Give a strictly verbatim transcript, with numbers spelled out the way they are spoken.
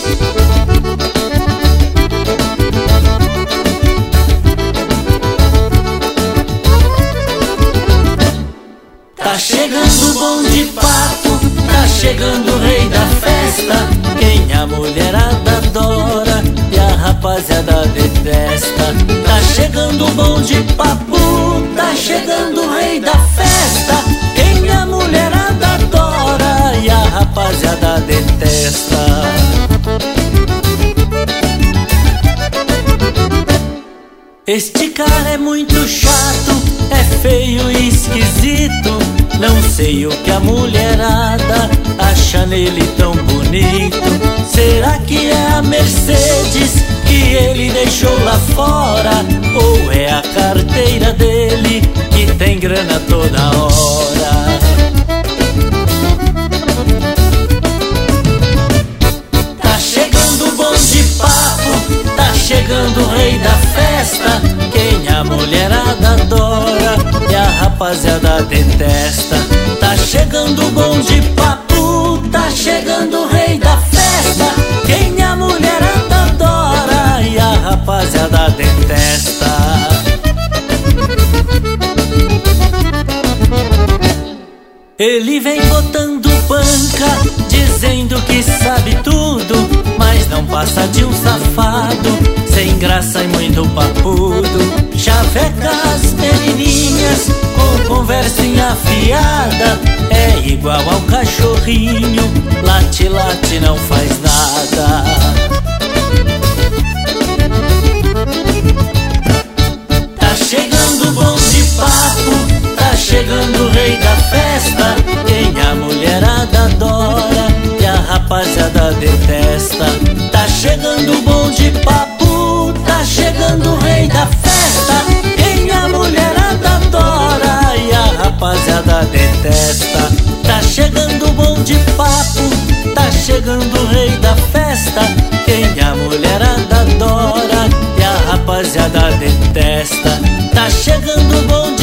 Tá chegando o bonde papo, tá chegando o rei da festa, quem a mulherada adora e a rapaziada detesta. Tá chegando o bonde papo, tá chegando o rei da festa, quem a mulherada adora e a rapaziada detesta. Este cara é muito chato, é feio e esquisito, não sei o que a mulherada acha nele tão bonito. Será que é a Mercedes que ele deixou lá fora? Ou é a carteira dele que tem grana toda hora? Tá chegando o bonde papo, tá chegando o rei da festa, quem a mulherada adora e a rapaziada detesta. Tá chegando o bonde papo, tá chegando o rei da festa, quem a mulherada adora e a rapaziada detesta. Ele vem botando banca, dizendo que sabe tudo, mas não passa de um safado, sem graça e muito papudo. Chaveca as menininhas com conversinha afiada, é igual ao cachorrinho, late, late, não faz nada. Tá chegando o bonde papo, tá chegando o rei da festa, quem a mulherada adora e a rapaziada detesta. Tá chegando o bonde papo, tá chegando o rei da festa, quem a mulherada adora e a rapaziada detesta. Tá chegando o bonde papo, tá chegando o rei da festa, quem a mulherada adora e a rapaziada detesta. Tá chegando o bonde